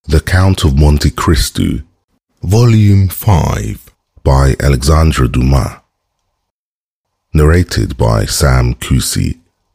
The Count of Monte Cristo, Volume 5 by Alexandre Dumas. Narrated by Sam Cusi.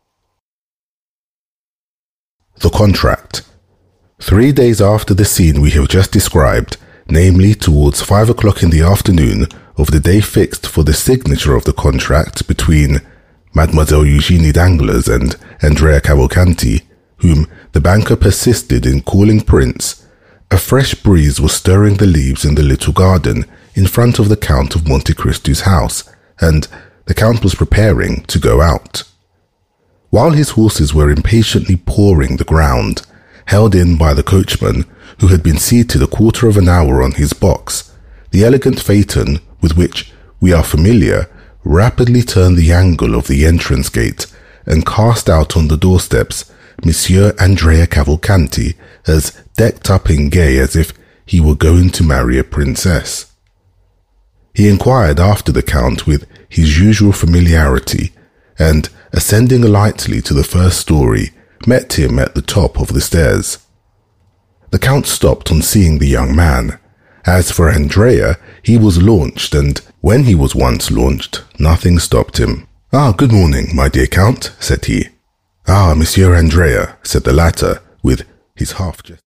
The Contract. 3 days after the scene we have just described, namely towards 5 o'clock in the afternoon of the day fixed for the signature of the contract between Mademoiselle Eugenie Danglars and Andrea Cavalcanti, whom the banker persisted in calling Prince, a fresh breeze was stirring the leaves in the little garden in front of the Count of Monte Cristo's house, and the Count was preparing to go out. While his horses were impatiently pawing the ground, held in by the coachman, who had been seated a quarter of an hour on his box, the elegant phaeton with which we are familiar rapidly turned the angle of the entrance gate and cast out on the doorsteps Monsieur Andrea Cavalcanti, as decked up and gay as if he were going to marry a princess. He inquired after the Count with his usual familiarity, and, ascending lightly to the first story, met him at the top of the stairs. The Count stopped on seeing the young man. As for Andrea, he was launched, and when he was once launched, nothing stopped him. "Ah, good morning, my dear Count," said he. "Ah, Monsieur Andrea," said the latter, with his half jest.